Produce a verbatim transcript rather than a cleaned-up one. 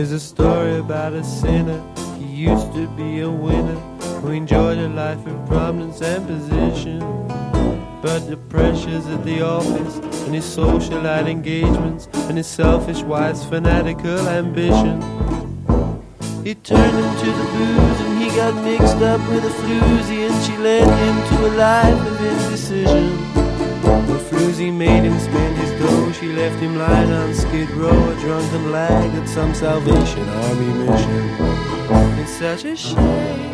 There's a story about a sinner. He used to be a winner who enjoyed a life of prominence and position. But the pressures at the office and his socialite engagements and his selfish wife's fanatical ambition, he turned him to the booze and he got mixed up with a floozy, and she led him to a life of indecision. When Floozy made him spend his dough, she left him lying on Skid Row, a drunken lag at some Salvation Army mission. It's such a shame